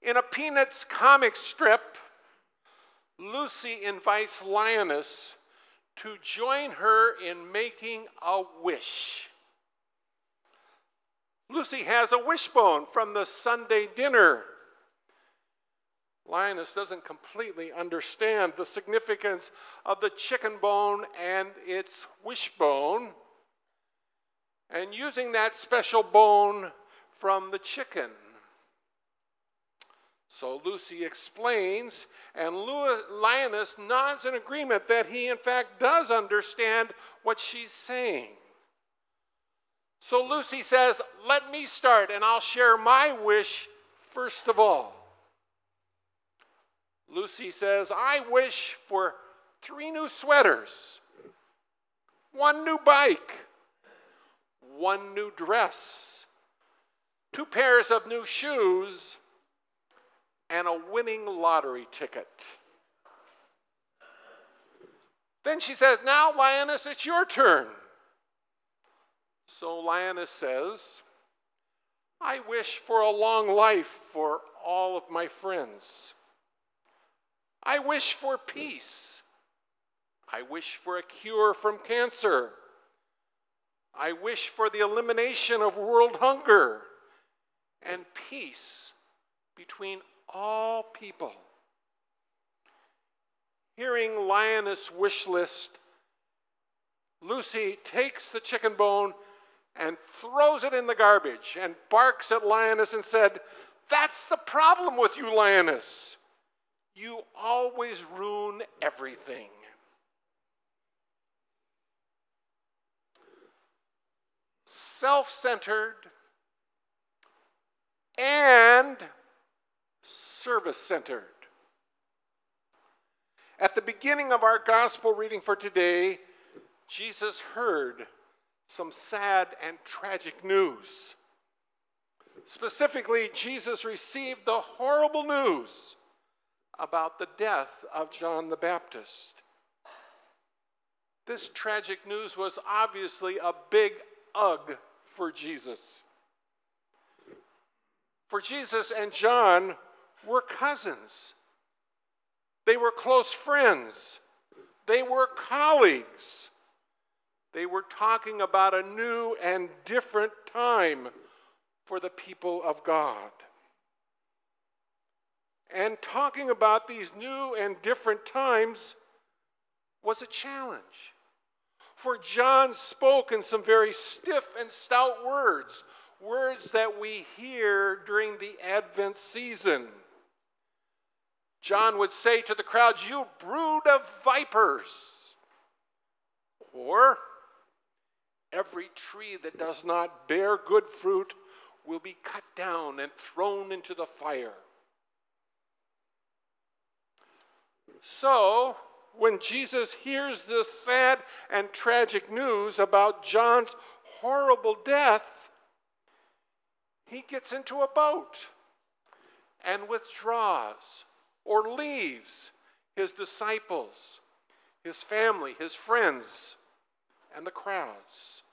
In a Peanuts comic strip, Lucy invites Linus to join her in making a wish. Lucy has a wishbone from the Sunday dinner. Linus doesn't completely understand the significance of the chicken bone and its wishbone, and using that special bone from the chicken. So Lucy explains, and Linus nods in agreement that he in fact does understand what she's saying. So Lucy says, "Let me start, and I'll share my wish first of all." Lucy says, "I wish for 3 new sweaters, 1 new bike, 1 new dress, 2 pairs of new shoes, and a winning lottery ticket." Then she says, "Now, Linus, it's your turn." So Linus says, "I wish for a long life for all of my friends. I wish for peace. I wish for a cure from cancer. I wish for the elimination of world hunger and peace between all people." Hearing Linus' wish list, Lucy takes the chicken bone and throws it in the garbage and barks at Linus and said, "That's the problem with you, Linus. You always ruin everything." Self-centered and service-centered. At the beginning of our gospel reading for today, Jesus heard some sad and tragic news. Specifically, Jesus received the horrible news about the death of John the Baptist. This tragic news was obviously a big ugh for Jesus. For Jesus and John were cousins. They were close friends. They were colleagues. They were talking about a new and different time for the people of God. And talking about these new and different times was a challenge. For John spoke in some very stiff and stout words, words that we hear during the Advent season. John would say to the crowds, "You brood of vipers," or "Every tree that does not bear good fruit will be cut down and thrown into the fire." So, when Jesus hears this sad and tragic news about John's horrible death, he gets into a boat and withdraws or leaves his disciples, his family, his friends, and the crowds.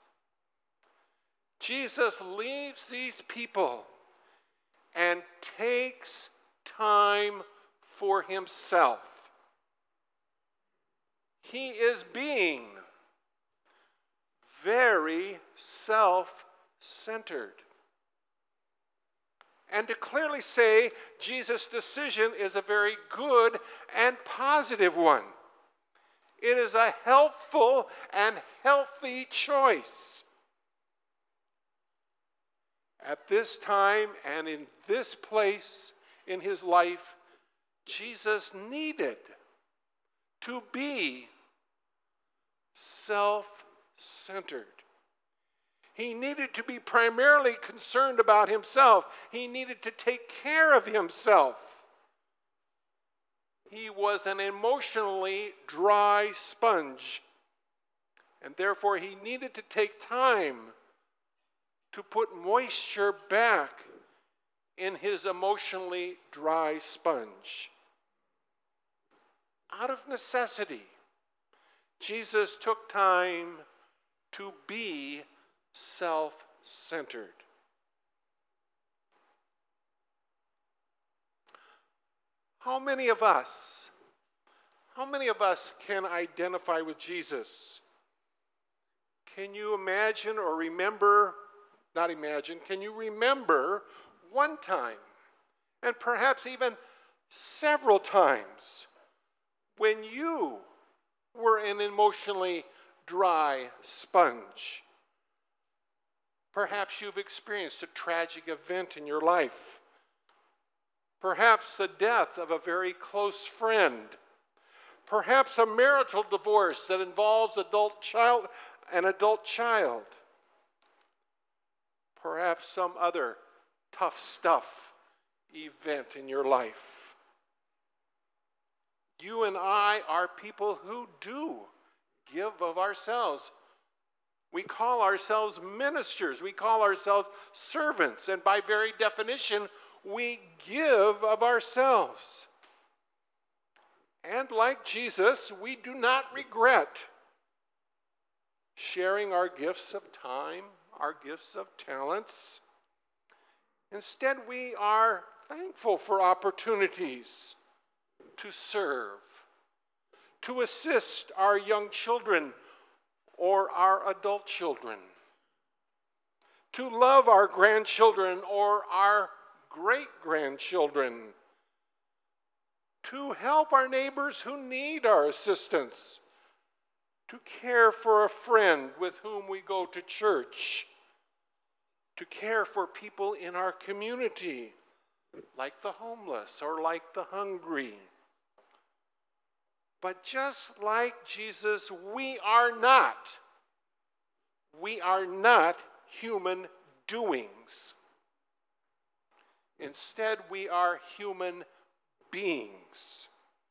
Jesus leaves these people and takes time for himself. He is being very self-centered. And to clearly say, Jesus' decision is a very good and positive one. It is a helpful and healthy choice. At this time and in this place in his life, Jesus needed to be self-centered. He needed to be primarily concerned about himself. He needed to take care of himself. He was an emotionally dry sponge, and therefore he needed to take time to put moisture back in his emotionally dry sponge. Out of necessity, Jesus took time to be self-centered. How many of us can identify with Jesus? Can you imagine or remember, not imagine, can you remember one time, and perhaps even several times, when you were an emotionally dry sponge? Perhaps you've experienced a tragic event in your life. Perhaps the death of a very close friend. Perhaps a marital divorce that involves an adult child. Perhaps some other tough stuff event in your life. You and I are people who do give of ourselves. We call ourselves ministers. We call ourselves servants. And by very definition, we give of ourselves. And like Jesus, we do not regret sharing our gifts of time, our gifts of talents. Instead, we are thankful for opportunities to serve, to assist our young children or our adult children, to love our grandchildren or our great-grandchildren, to help our neighbors who need our assistance, to care for a friend with whom we go to church, to care for people in our community, like the homeless or like the hungry. But just like Jesus, we are not human doings. Instead, we are human beings.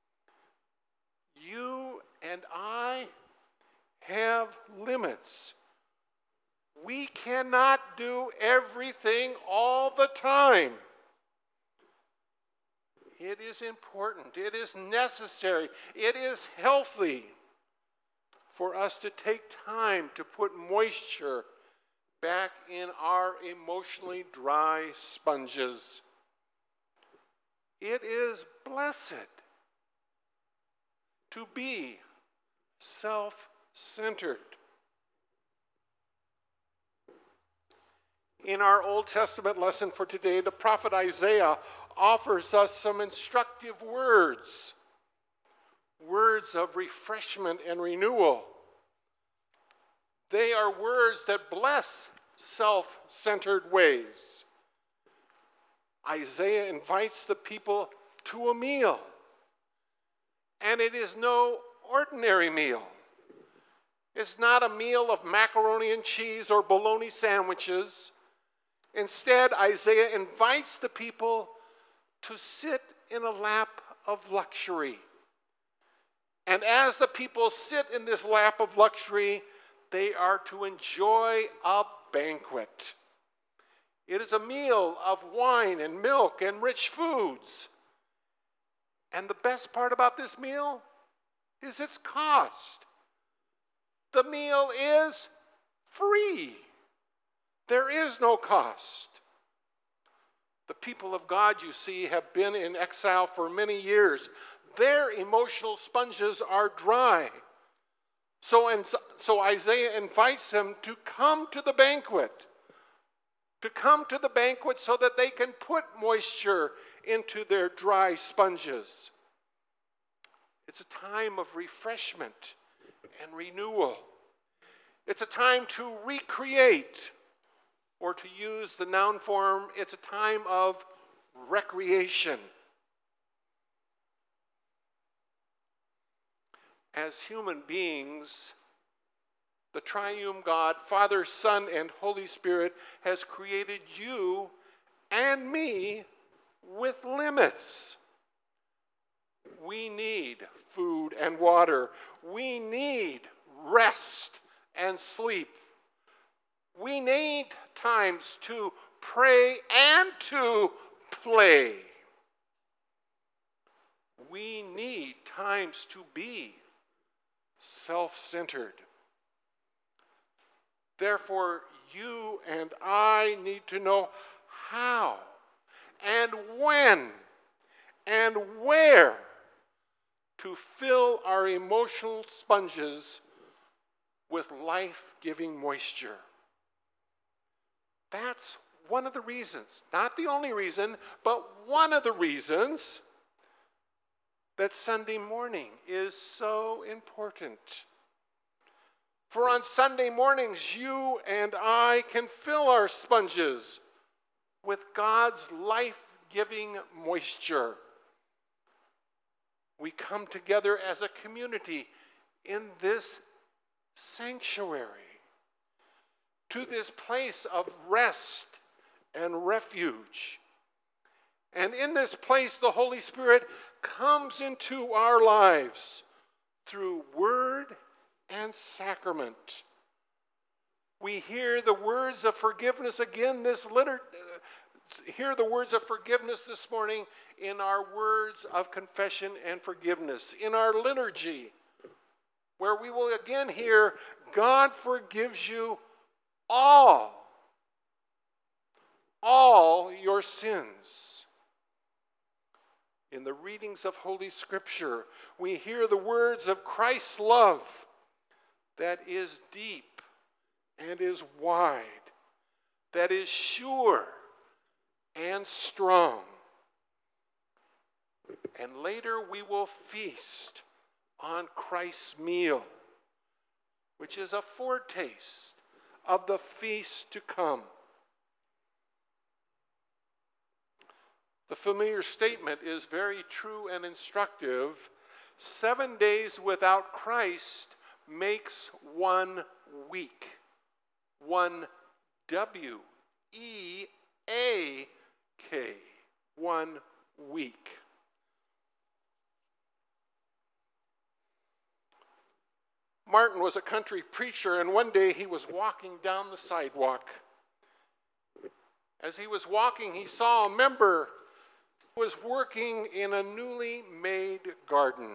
You and I have limits. We cannot do everything all the time. It is important, it is necessary, it is healthy for us to take time to put moisture back in our emotionally dry sponges. It is blessed to be self-centered. In our Old Testament lesson for today, the prophet Isaiah offers us some instructive words of refreshment and renewal. They are words that bless self-centered ways. Isaiah invites the people to a meal, and it is no ordinary meal. It's not a meal of macaroni and cheese or bologna sandwiches. Instead, Isaiah invites the people to sit in a lap of luxury. And as the people sit in this lap of luxury, they are to enjoy a banquet. It is a meal of wine and milk and rich foods. And the best part about this meal is its cost. The meal is free. There is no cost. The people of God, you see, have been in exile for many years. Their emotional sponges are dry. So Isaiah invites them to come to the banquet. To come to the banquet so that they can put moisture into their dry sponges. It's a time of refreshment and renewal. It's a time to recreate, or to use the noun form, it's a time of recreation. As human beings, the triune God, Father, Son, and Holy Spirit, has created you and me with limits. We need food and water. We need rest and sleep. We need times to pray and to play. We need times to be self-centered. Therefore, you and I need to know how and when and where emotional sponges with life-giving moisture. That's one of the reasons, not the only reason, but one of the reasons that Sunday morning is so important. For on Sunday mornings, you and I can fill our sponges with God's life-giving moisture. We come together as a community in this sanctuary, to this place of rest and refuge. And in this place, the Holy Spirit comes into our lives through word and sacrament. We hear the words of forgiveness again hear the words of forgiveness this morning in our words of confession and forgiveness, in our liturgy, where we will again hear, God forgives you all your sins. In the readings of Holy Scripture, we hear the words of Christ's love that is deep and is wide, that is sure and strong. And later we will feast on Christ's meal, which is a foretaste of the feast to come. The familiar statement is very true and instructive. 7 days without Christ makes 1 week. 1 W-E-A-K. 1 week. Martin was a country preacher, and one day he was walking down the sidewalk. As he was walking, he saw a member who was working in a newly made garden.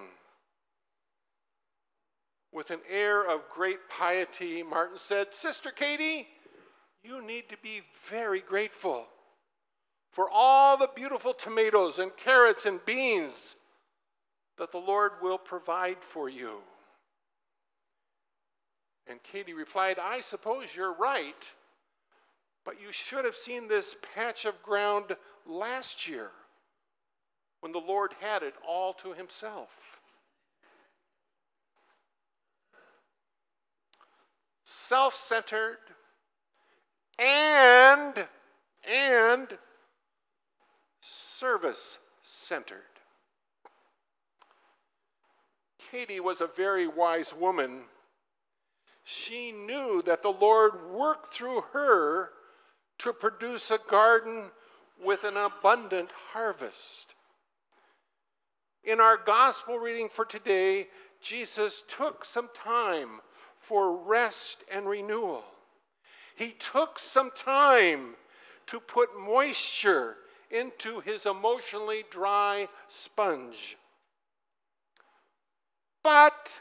With an air of great piety, Martin said, "Sister Katie, you need to be very grateful for all the beautiful tomatoes and carrots and beans that the Lord will provide for you." And Katie replied, "I suppose you're right, but you should have seen this patch of ground last year when the Lord had it all to himself." Self-centered and service-centered. Katie was a very wise woman. She knew that the Lord worked through her to produce a garden with an abundant harvest. In our gospel reading for today, Jesus took some time for rest and renewal. He took some time to put moisture into his emotionally dry sponge. But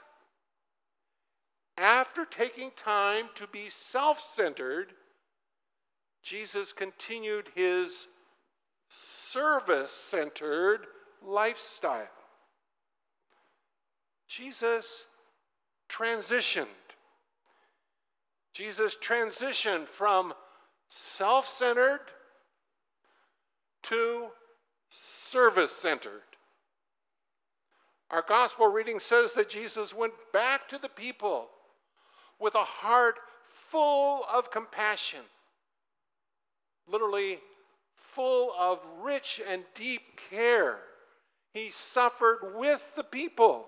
after taking time to be self-centered, Jesus continued his service-centered lifestyle. Jesus transitioned. Jesus transitioned from self-centered to service-centered. Our gospel reading says that Jesus went back to the people with a heart full of compassion, literally full of rich and deep care. He suffered with the people.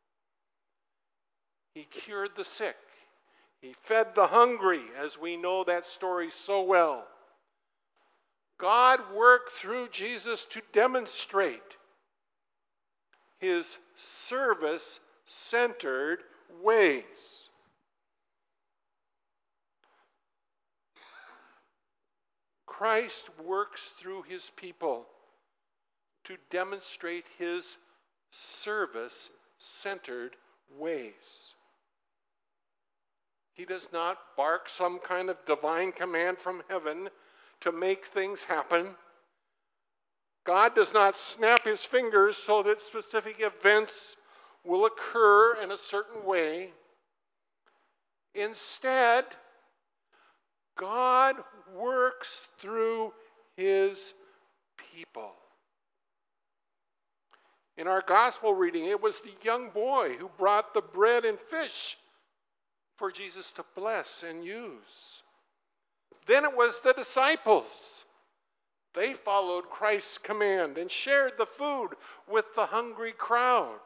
He cured the sick. He fed the hungry, as we know that story so well. God worked through Jesus to demonstrate his service-centered ways. Christ works through his people to demonstrate his service-centered ways. He does not bark some kind of divine command from heaven to make things happen. God does not snap his fingers so that specific events will occur in a certain way. Instead, God works through his people. In our gospel reading, it was the young boy who brought the bread and fish for Jesus to bless and use. Then it was the disciples. They followed Christ's command and shared the food with the hungry crowd.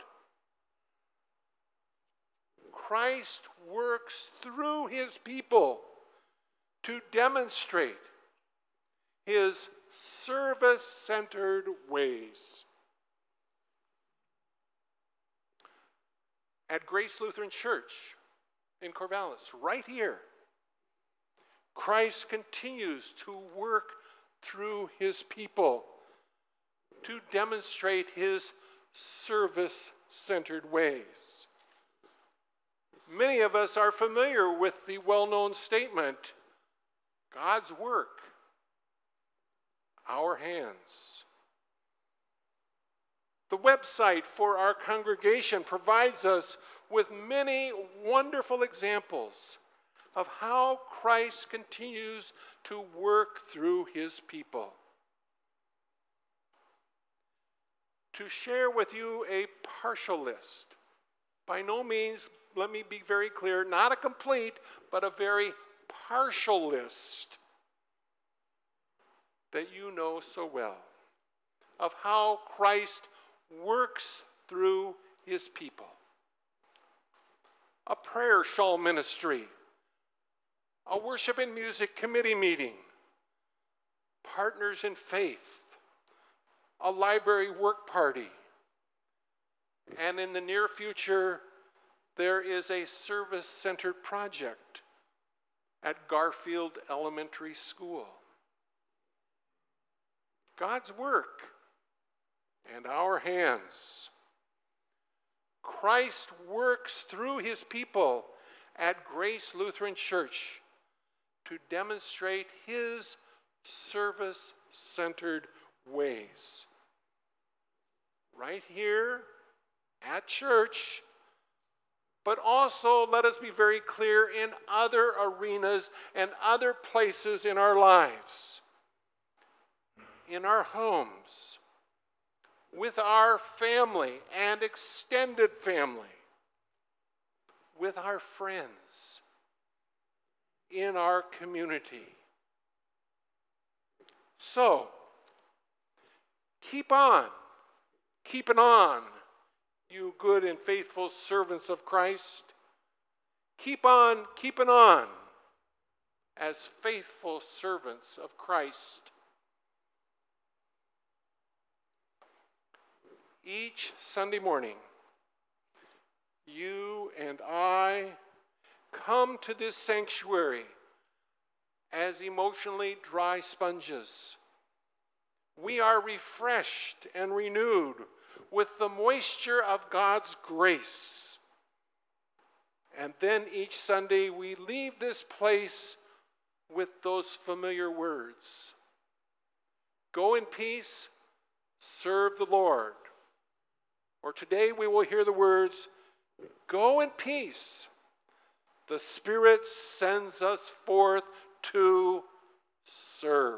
Christ works through his people to demonstrate his service-centered ways. At Grace Lutheran Church in Corvallis, right here, Christ continues to work through his people to demonstrate his service-centered ways. Many of us are familiar with the well-known statement, God's work, our hands. The website for our congregation provides us with many wonderful examples of how Christ continues to work through his people. To share with you a partial list, by no means, let me be very clear, not a complete, but a very partial list that you know so well of how Christ works through his people. A prayer shawl ministry, a worship and music committee meeting, partners in faith, a library work party, and in the near future, there is a service-centered project at Garfield Elementary School. God's work and our hands. Christ works through his people at Grace Lutheran Church to demonstrate his service-centered ways. Right here at church, but also, let us be very clear, in other arenas and other places in our lives. In our homes, with our family and extended family, with our friends, in our community. So, keep on, keeping on, you good and faithful servants of Christ. Keep on keeping on as faithful servants of Christ. Each Sunday morning, you and I come to this sanctuary as emotionally dry sponges. We are refreshed and renewed with the moisture of God's grace. And then each Sunday we leave this place with those familiar words. Go in peace, serve the Lord. Or today we will hear the words, go in peace. The Spirit sends us forth to serve.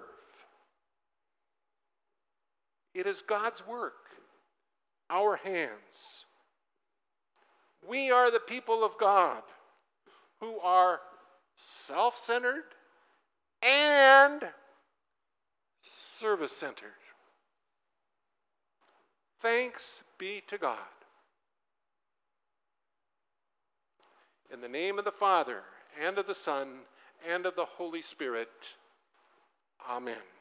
It is God's work, our hands. We are the people of God who are self-centered and service-centered. Thanks be to God. In the name of the Father, and of the Son, and of the Holy Spirit. Amen.